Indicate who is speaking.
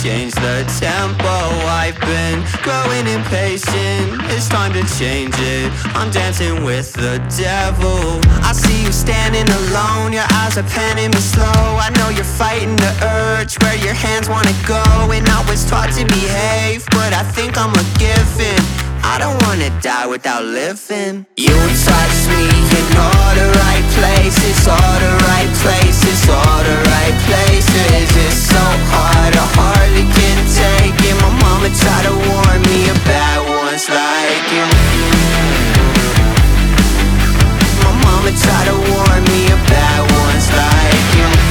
Speaker 1: change the tempo. I've been growing impatient, it's time to change it. I'm dancing with the devil. I see you standing alone, your eyes are panning me slow. I know you're fighting the urge where your hands wanna go. And I was taught to behave, but I think I'm a given. I don't wanna die without living. You touch me in all the right places, all the right places, all